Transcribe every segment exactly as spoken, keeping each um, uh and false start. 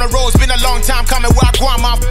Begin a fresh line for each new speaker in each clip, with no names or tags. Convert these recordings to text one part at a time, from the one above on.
on the road, it's been a long time coming. Where I go, I'm off.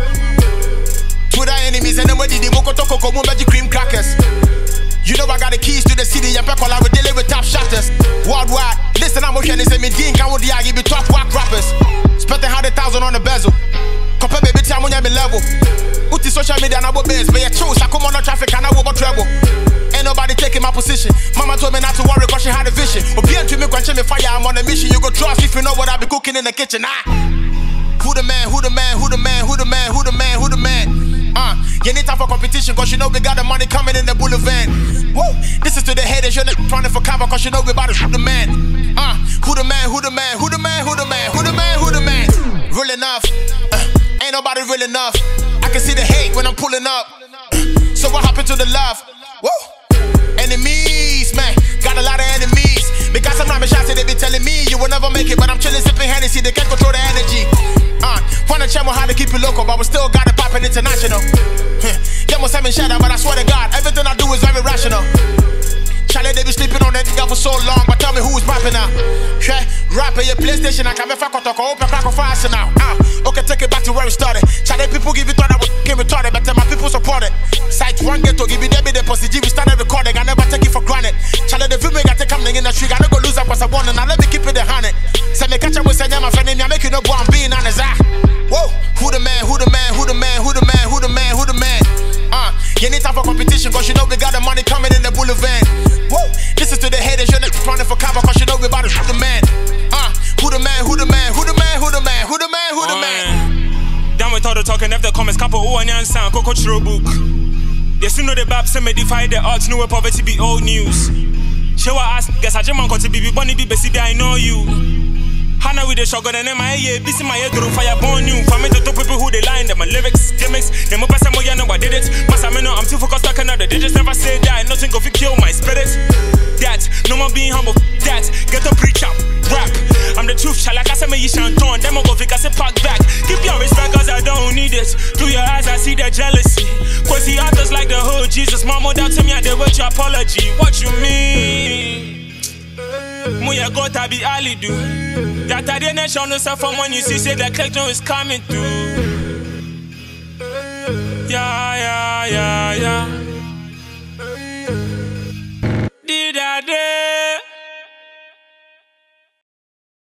To the enemies, and then we did the Moko Toko Komo Magic Cream Crackers. You know I got the keys to the city, and Pekola we dealing with top shotters. Worldwide, listen, I'm okay, they say me Dean can't the I give top whack rappers. Spent a hundred thousand on the bezel. Compare baby time when you be level. Uti social media and I will base, but you choose, I come on the traffic and I will trouble. Ain't nobody taking my position. Mama told me not to worry cause she had a vision. But be to me, when she me fire, I'm on a mission. You go trust if you know what I be cooking in the kitchen. Ah. Who the man, who the man, who the man, who the man, who the man, who the man? Uh, you need time for competition cause you know we got the money coming in the boulevard. Woo! This is to the haters, you're not running for cover cause you know we about to shoot the man. Uh, who the man, who the man, who the man, who the man, who the man, who the man? Real enough, uh, ain't nobody real enough. I can see the hate when I'm pulling up. So what happened to the love? Woo! Enemies, man, got a lot of enemies. Because I'm not shots, they be telling me you will never make it, but I'm chilling, sipping Hennessy, they can't control the energy. Uh, wanna check how to keep it local, but we still got it popping international. Yeah, must have been shadow, but I swear to God, everything I do is very rational. Charlie, they be sleeping on that nigga for so long, but tell me who is rapping now. Yeah, rapping your PlayStation, I can't fuck talk, open crack of fast now. Ah, uh, okay, take it back to where we started. Charlie, people give you thought I was getting retarded, but tell my people support it. Site one ghetto, give you Debbie deposit, G V started recording, I never take it for granted. Charlie, the film got to come in the tree, I don't go lose up cause I won, and I let me keep it a hundred. Say me catch up with Sanya, my friend, and I make you know boy, I'm being honest. Ah, whoa, who the man, who the man, who the man, who the man, who the man, who the man? Uh, you need time for competition cause you know we got the money coming in the boulevard. Whoa, this is to the haters, you're not running for cover cause you know we about to shoot the man. Uh, who the man, who the man, who the man, who the man, who the man, who the man?
Down with all the talking, if the comments, couple who and yan sound, Coco True Book. They soon know the babs, say me defy the odds, know where poverty be old news. Show I ask, guess I just want to be bunny be busy, I know you. Hana with the shotgun and my ear, busy my head through fire born you. For me to talk people who they line, them my lyrics, gimmicks. Them up as I'm know I did it. Must I know I'm too focused on the digits, never say that. Nothing go fi kill my spirit. That, no more being humble. That, get a preach up, rap. I'm the truth, shall I say me you shan't turn. Them go fi say pack back. Keep your respect cause I don't need it. Through your eyes I see the jealousy. Cause the others like the whole Jesus. Mama down to me and they want your apology. What you mean? Muya go to be Ali do. That I didn't show no stuff from when you see say the collection is coming through.